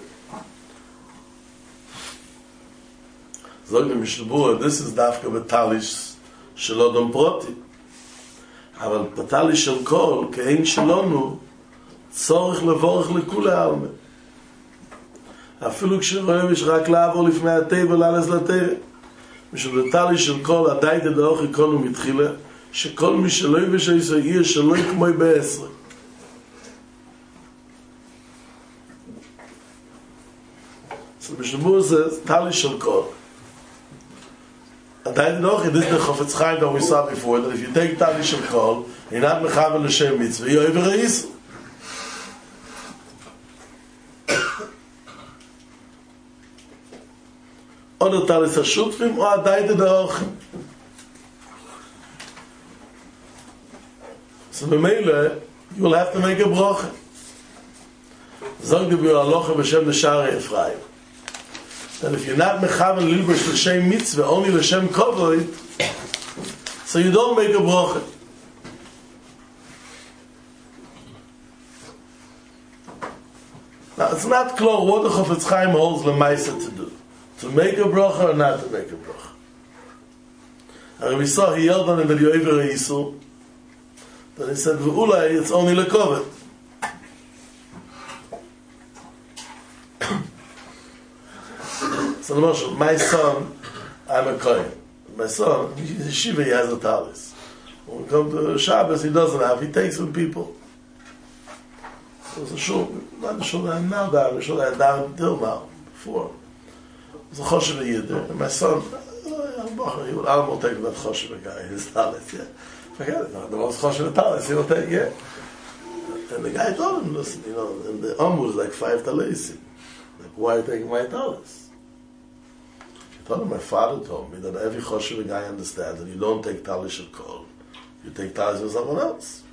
Zog the Mishnah Berurah, this is dafka b'talis shel odom proti. אבל בטלי של כל, כאין שלנו, צורך לבורך לכולי העלמא. אפילו כשרואים יש רק לעבור לפני הטבע, לעלס לטבע. משום בטלי של כל, עדיין תדעוך יקונו מתחילה, שכל מי שלא יבש הישראל, שלא יקמוי בעשרה. So Mishnah Berurah says, tali shel kol. And I don't know, this is the Chofetz Chaim that we saw before, that if you take tali shel kol, you're not mechavel l'shem mitzvah, you're over a yisr. Or the talis hashutfim, or adayte de'ochim. So So b'meile, you will have to make a bracha. Zog the Bir Alocha b'Shem Neshari Ephraim. That if you're not mechaven lilbush l'shem mitzvah, only l'shem kovod, so you don't make a bracha. Now it's not clear what the Chofetz Chaim holds l'maisa to do, to make a bracha or not to make a bracha. And we saw he yelled on him that you over a Yisur, then he said v'ulai it's only l'kovod. So the Marshal, my son, I'm a Kohen. My son, he's a Shiva, he has a talis. When we come to Shabbos, he doesn't have, he takes from people. So it was a shul, not the shul that I'm now down, the shul that I'm down until now, before. It was a Choshev Yidder, and my son, oh, he would almost take that Choshev guy, his talis, yeah. Forget it, the most Choshev talis, he will take, yeah. And the guy told him, listen, you know, and the Amur is like five talisim. Like, why are you taking my talis? I told him, my father told me that every Choshev guy understands that you don't take talis of kol, you take talis of someone else.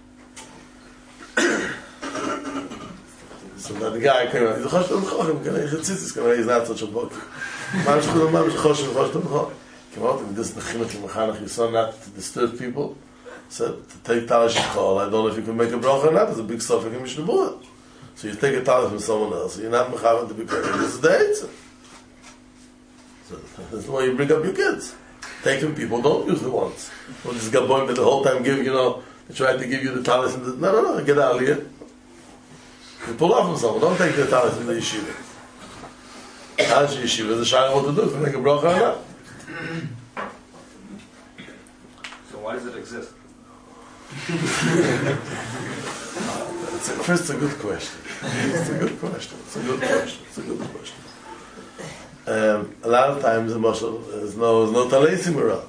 So that the guy came out, he's a Choshev of Chochem, he's not such a book. Mamish Chudam, Mamish Choshev, Choshev of Chochem. Came out and this Nechimach Mechanach, your son, not to disturb people, said to take talis of kol, I don't know if you can make a bracha or not, there's a big suffix in Mishnah Berurah. So you take a talis from someone else, so you're not mechaven to be correct. This is the answer. So that's why you bring up your kids. Taking people, don't use the ones. Well, this gaboim that the whole time give, you know, they try to give you the talis and the, no, no, no, get out of here. You pull off from someone, don't take the talis in the yeshiva. As yeshiva, the shayla what to do, to make a bracha or not. So why does it exist? It's a, first, it's a good question. It's a good question. It's a good question. It's a good question. Um, a lot of times in Moshe, there's no, there's no talesim around.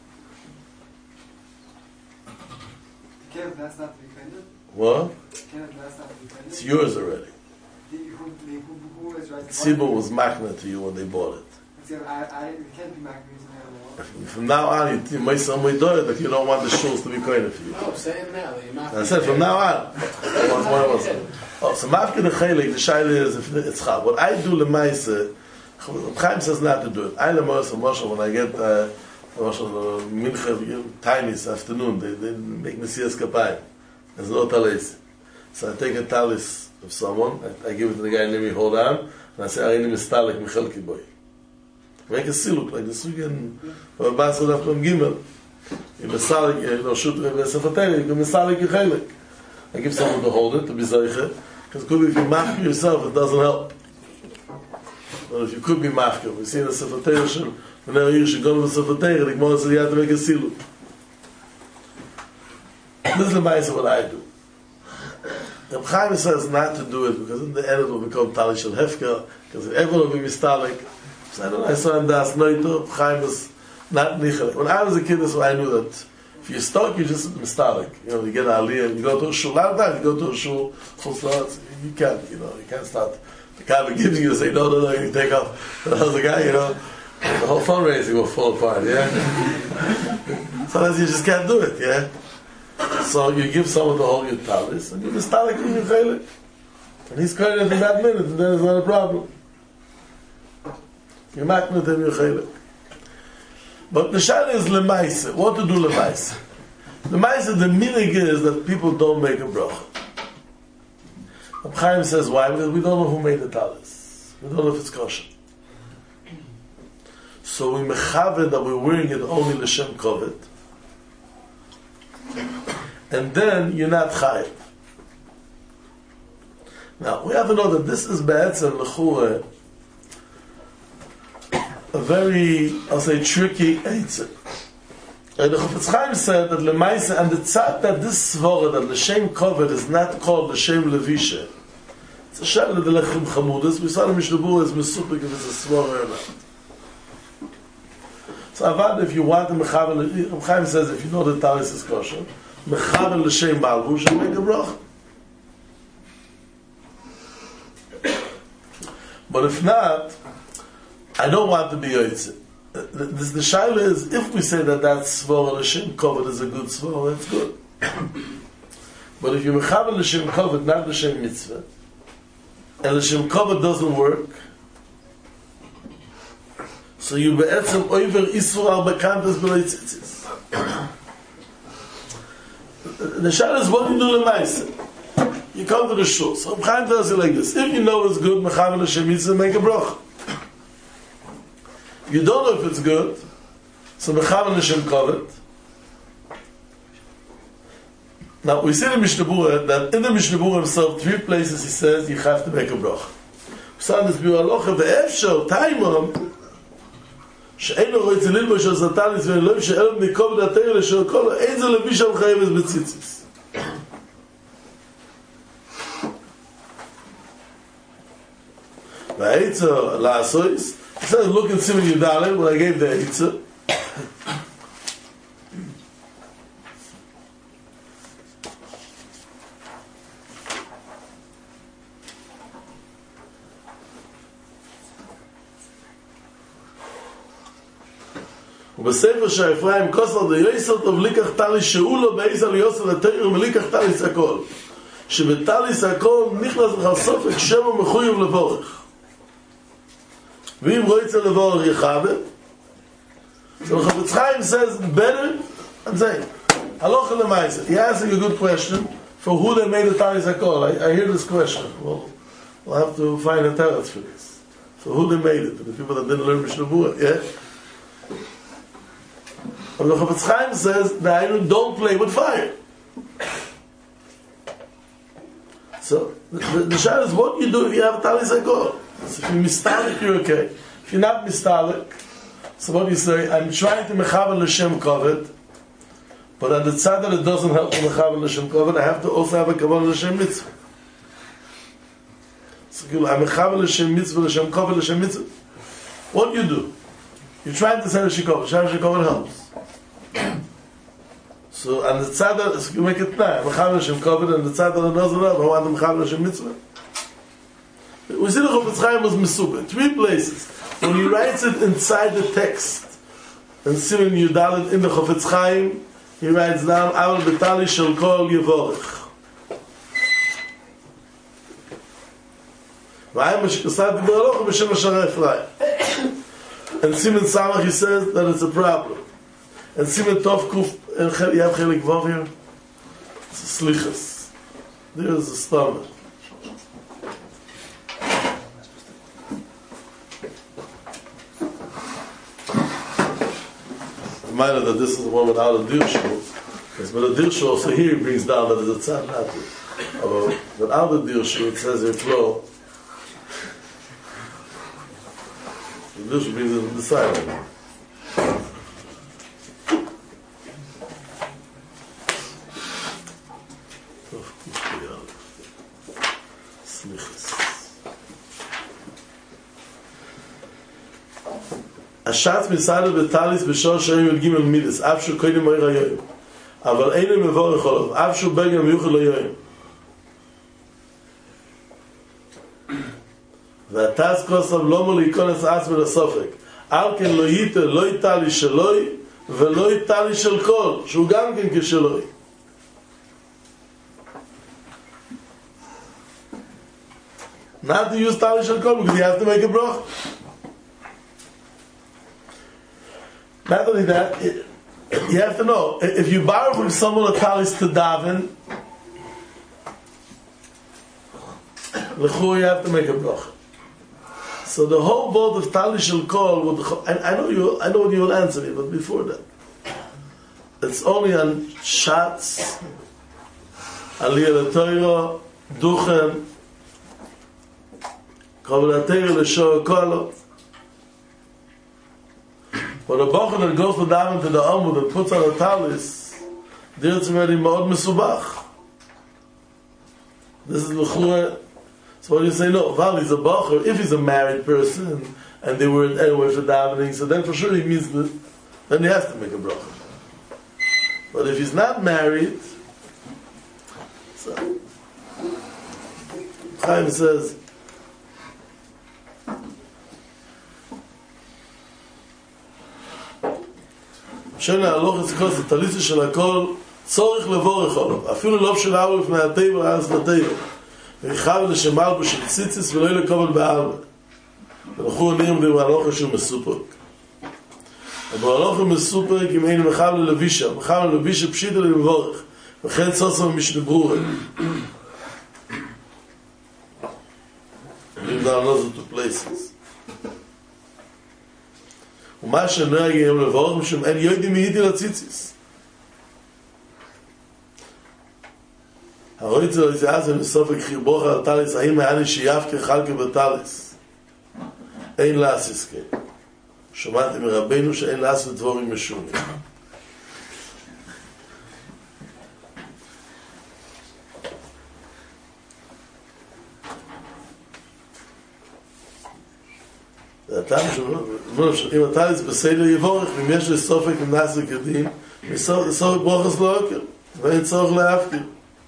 That's not to be offended. What? That's not to be offended. It's yours already. Who, who, who is right? Tzibur was machna to you when they bought it. See, I, I, it can't be macros in From now on, you, you might some way do it that you don't want the shuls to be kind for you. No, say it now. You're not. And I said from now on. One, one was, oh, so mafke the chelik, the shaila is if it's chab. What I do lemaise, Chaim says not to do it. I lemaise Moshe when I get uh, Moshe mincha tiny this afternoon. They they make me see kapayim. There's no talis. So I take a talis of someone. I, I give it to the guy near me. Hold on, and I say Arini mistalik michelki boy. Make a siluk like the sugan of Basel of Gimel. In the salik, you know, shoot the sefatel. You can misalik chelik. I give someone to hold it to be zeiche. Because could be if you mafke yourself, it doesn't help. But if you could be mafke, we see in the sefatel shel when there you should go to the sefatel. The Gemara says you have to make a siluk. This is the ma'aseh what I do. The Chaim says not to do it because in the end it will become tali shel hefker. Because everyone will be mistalik. So I don't know, I saw him das noito, Chaim was not nichalik. When I was a kid, that's why I knew that if you're stuck, you're just mistalik. You know, you get an aliyah, you go to a shul, a lot of times you go to a shul, you can't, you know, you can't start. The guy gives you, you say, no, no, no, you take off. And I was the guy, you know, the whole fundraising will fall apart, yeah? Sometimes you just can't do it, yeah? So you give someone to hold your talis, and you're mistalik in your chaylik. And he's kind of in that minute, and then it's not a problem. You're not going to tell your chaylik. But the shayla is lemaise. What to do lemaise? Lemaise, the minig is that people don't make a bracha. Reb Chaim says why? Because we don't know who made the talis. We don't know if it's kosher. So we mechaved that we're wearing it only l'shem kovet. And then you're not chayiv. Now we have to know that this is ba'etzem l'chura a very, I'll say, tricky eitzah. And the Chofetz Chaim said that lemaisa and the tzad that this svara that l'shem kovet is not called l'shem levisha. It's a shayla the lechem chamudas. We saw the Mishnah Berurah is mesupik if it's a svara or not. So avad if you want the mechavel, Reb Chaim says if you know the talis is kosher, mechavel l'shem malvush and make a bracha. But if not, I don't want to be yotzei. The, the, the shaila is, if we say that that svara l'shem kovet is a good svara, it's good. But if you mechaber l'shem kavod, not l'shem mitzvah, and l'shem kavod doesn't work, so you be'etzem oiver isur al bekantas b'lei tzitzis. The shot is what you do l'maisa. You come to the shul. So Reb Chaim tells you like this: if you know it's good, mechaber l'shem mitzvah, make a bracha. If you don't know if it's good, so mechaber l'shem kavod. Now we see in the Mishnah Berurah that in the Mishnah Berurah himself, three places he says you have to make a bracha. So this biur halacha ve'efshar taimam she'eino roitz lilbosh al zatanis ve'elov she'elov mikov dateir l'shel kol ein ze levish al chayeves b'tzitzis. Ve'eitzer la'asois. He says, look in Siman Yudalet when I gave the eitzer. ובספר שהאפרים כוסר דייסר טוב ליקח טלי שאולו באיסר ליוסר לתאיר וליקח טליס הכל שבטליס הכל נכנס לך סופק שם ומחויב לבורך ואם רויצה לבורך יחבר so Chafetz Chaim says better I'm saying halacha l'maisa. He asking a good question for who they made the talis hakol. I, I hear this question. Well, we'll have to find a teretz for this. For who they made it? The people that didn't learn Mishnah Berurah, yeah? But the Chafetz Chaim says that don't play with fire. So the, the, the shot is what you do if you have talis hakol. So if you're mistalik, you're okay. If you're not mistalik, so what do you say? I'm trying to mechaber l'shem kavod, but on the side that it doesn't help me mechaber l'shem kavod, I have to also have a kavanah l'shem mitzvah. So I'm mechaber l'shem mitzvah, l'shem kavod, l'shem mitzvah. What do you do? You're trying to say l'shem kavod. L'shem kavod helps. So on the side that so you make it now, mechaber l'shem kavod, and the side that it doesn't help, I want to mechaber l'shem mitzvah. We see the Chafetz Chaim was mesubah. Three places. When he writes it inside the text, and Siman Yudalet in the Chafetz Chaim, he writes down, Aval betali shel kol yevorech. V'ayim mashikasad b'aloch b'shem Asher Ephraim. And Siman Samach he says that it's a problem. And Siman Tov Kuf, and you have Chelik Vav here? It's a slichas. There is a stomach. That this is the one without a dirshu, because with a dirshu also here he brings down that it's a tzad natu. But without a dirshu it says here flow. The dirshu brings it on the side. השץ מסעד בטליס בשור שרים י"ג מידס אף שהוא קודם מהיר היום אבל אין מבורך עליו אף שהוא בגם מיוחד ליום והתז כוסם לא מול להיכנס עצמי לסופק על כן לא ייתה לא ייתה לי שלוי ולא ייתה לי של כל שהוא גם כן כשלוי not to use tali של כל because you have to make a broch. Not only that, it, you have to know, if you borrow from someone a talis to daven, l'chur you have to make a bracha. So the whole board of talis shel kol, would, I, I know you, I know what you will answer me, but before that, it's only on shots, aliyah l'toiro, duchen, kavlatei l'shor kolo. But a bocher that goes to daven to the Amud and puts on a talis, there it's already ma'od mesubach. This is l'chur. So what do you say? No, Val is a bocher. If he's a married person and they were anywhere for davening, so then for sure he means that. Then he has to make a bracha. But if he's not married, so Chaim says. Shana aloch is because the talisa shel hakol צורך לבורך עליו, אפילו לא שלאו לפני הטבע, אז לטבע. ויחב לשמל בו של ציציס ולא לקבל בעלמה. ולכו נראים במהלוך שהוא מסופק. במהלוך מסופק אם אין מחב ללבישה, מחב ללבישה פשיטה למבורך, וכן סוסה משנה ברורה. Bring down those two places. ומה שנוהג היום לבורך משום אין יודעים מהיתי לציציס. הרואית זה איזה אז ומסופק חירבוך על טליס, האם היה נשיאף כחלקה בטליס. אין לאסיס כן. שמעתי מרבנו שאין לאסיס דבורים משונים. אם הטליס בסדר יבורך, אם יש לי סופק עם נאסי כדין, סופק ברוכס לא אוקר, ואין צורך להפקיר.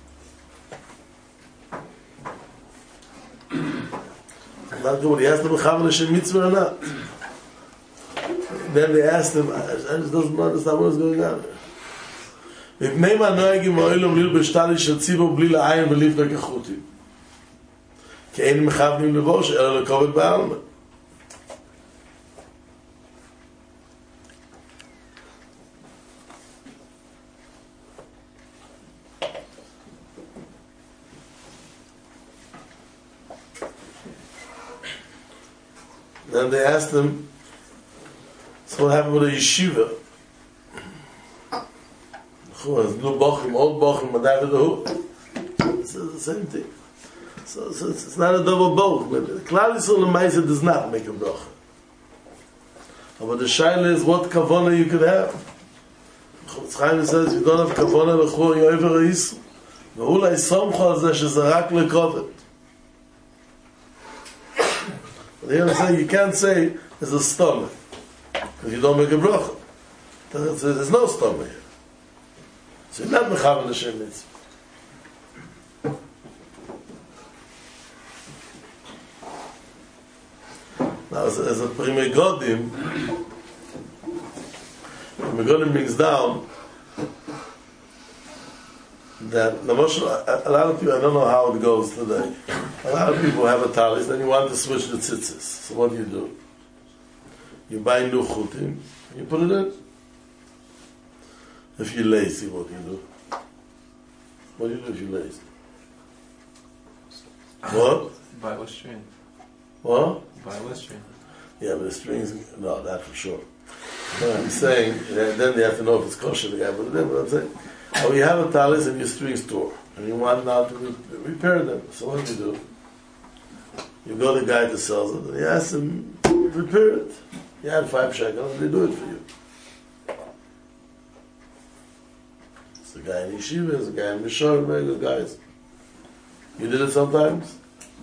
Not good. He asked them how to mitzvah or not. Then they asked him, I just don't understand what's going on. מפני מה נוהגים האלו בלי בשתלי של ציבור בלי לעין ולפני כחוטים. כי אין מכוונים לבוש, אלא לקובת בעלמה. Then they asked him, so what happened with the yeshiva? There's new bochim, old bochim, but that is the hook. It's the same thing. So, so it's, it's not a double boch. Klal Yisrael L'maisa does not make a bracha. But the shaila is what kavana you could have. Chofetz Chaim says, you don't have kavana l'chur yover ha'isru. Ve'ulai somcho al zeh sheze rak lekovet. But here I say, you can't say there's a stomach. Because you don't make a bracha. There's no stomach here. So you're not mechavan l'shem mitzvah. Now, as, as a Prime Godim, Prime Godim brings down that a lot of people, I don't know how it goes today, a lot of people have a talis, then you want to switch the tzitzis. So what do you do? You buy new chutim, and you put it in. If you're lazy, what do you do? What do you do if you're lazy? What? Buy a string. What? Buy a string. Yeah, but the strings, no, that for sure. No, I'm saying, then they have to know if it's kosher, the guy, but then what I'm saying, oh, you have a talis in your string store, and you want now to re- repair them. So what do you do? You go to the guy that sells it, and you ask him, repair it. You had five shekels, and they do it for you. It's the guy in yeshiva, it's the guy in Mishar, regular guys. You did it sometimes?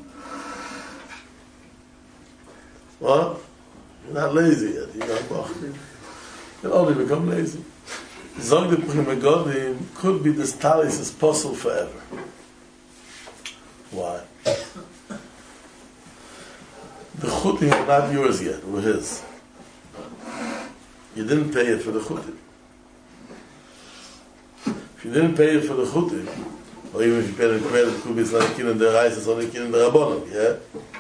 What? You're not lazy yet. You're not you can only become lazy. Zog the Prime Godim could be this talis is possible forever. Why? The chutim are not yours yet, were his. You didn't pay it for the chutim. If you didn't pay it for the chutim, or even if you paid it credit, it could be it's not a kin in the rice, it's only a kin in the rabbanon, yeah?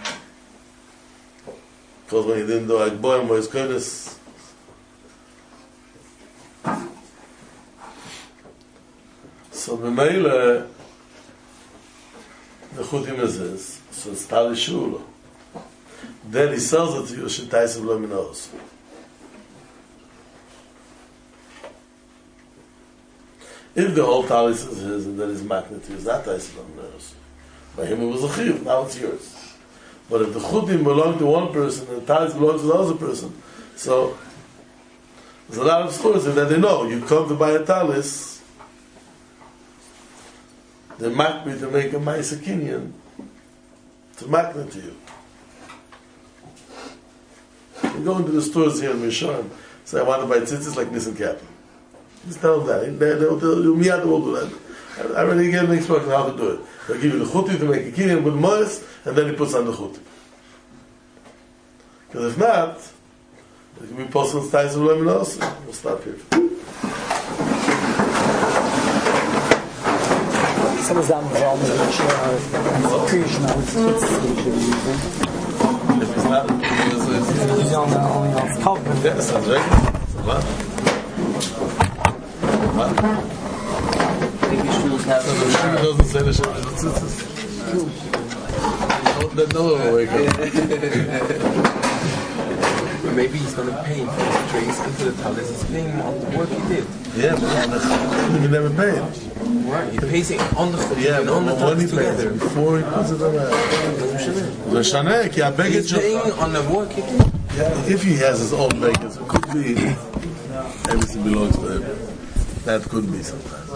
Because when you didn't do Agboim or his goodness, so b'meila the chutim is his, so it's tali shula. Then he sells it to you, shitaisav lo minos. If the whole talis is his and then his magnet is not taisav lo minos, by him it was a chiyuv, now it's yours. But if the chutim belong to one person and the talis belongs to the other person, so there's a lot of stories that they know. You come to buy a talis, they might be to make a ma'aser kinyan to magnet to you. You go into the stores here in Mishar, say I want to buy tzitzis like Nissen Kaplan. Just tell them that. They, they'll tell you, Miyad will do that. I already get an instruction how to do it. They'll give you the chutim to make a kinyan with mois, and then he puts on the chutim. Because if not, it can be possible to tie some lemon also. We'll stop here. Some of them are which are Krishna, which If it's not, is on the only on the top. yeah, sounds right. What? What? Maybe schools have So the Shema doesn't say the Shema, it's tzitzis. That no one will wake up. But maybe he's going to pay him for his trace into the talis. He's paying him on the work he did. Yeah, but he never paid. Right. He pays it on the Yeah, and on the but when he talis pays together. it, before he puts it on the... The Shaneh, ki ha-beged He's paying shel- on the work he did. Yeah, if he has his own baggage, it could be everything belongs to him. That could be sometimes.